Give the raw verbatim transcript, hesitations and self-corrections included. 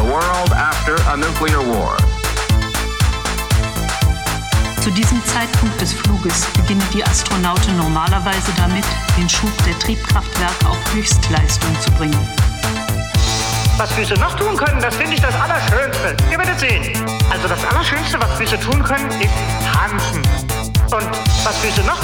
the world after a nuclear war. Zu diesem Zeitpunkt des Fluges beginnen die Astronauten normalerweise damit, den Schub der Triebkraftwerke auf Höchstleistung zu bringen. Was Füße noch tun können, das finde ich das Allerschönste. Ihr werdet sehen. Also das Allerschönste, was Füße tun können, ist tanzen. Und was Füße noch